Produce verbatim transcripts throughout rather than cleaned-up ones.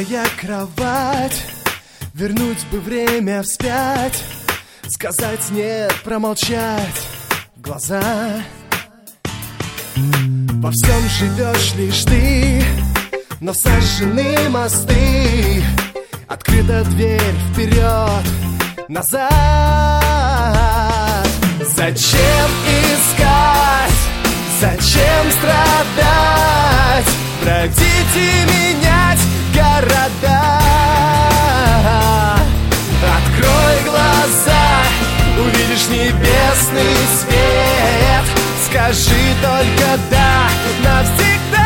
Пустая кровать, вернуть бы время вспять, сказать нет, промолчать в глаза. Во всем живешь лишь ты, но сожжены мосты, открыта дверь вперед, назад. Зачем искать, зачем страдать, бродить и менять города? Открой глаза, увидишь небесный свет, скажи только да навсегда.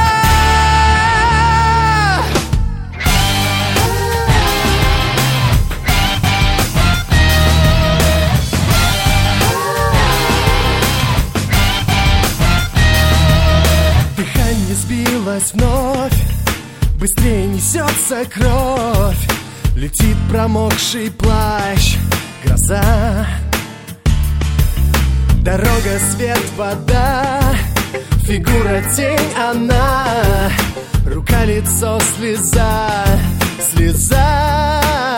Дыхание сбилось вновь, быстрее несется кровь, летит промокший плащ, гроза. Дорога, свет, вода, фигура, тень, она, рука, лицо, слеза, слеза.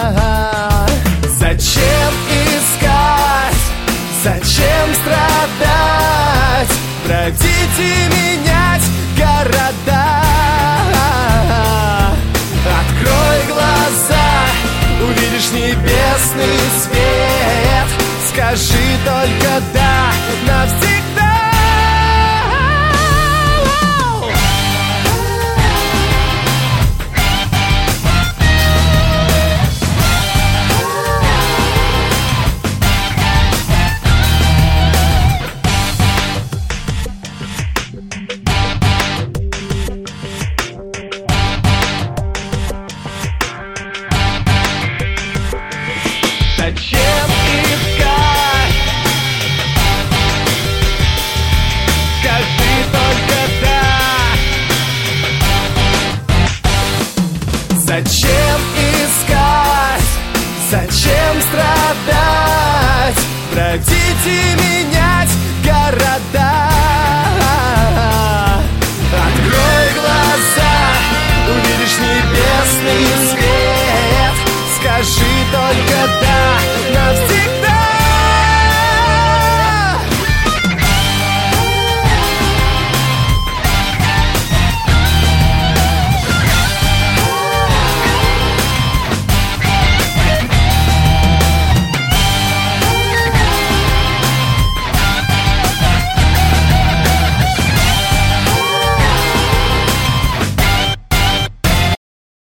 Зачем искать, зачем страдать, бродить и менять города? Открой глаза, увидишь небесный свет, скажи только да навсегда. Зачем искать? Скажи только да. Зачем искать? Зачем страдать? Бродить и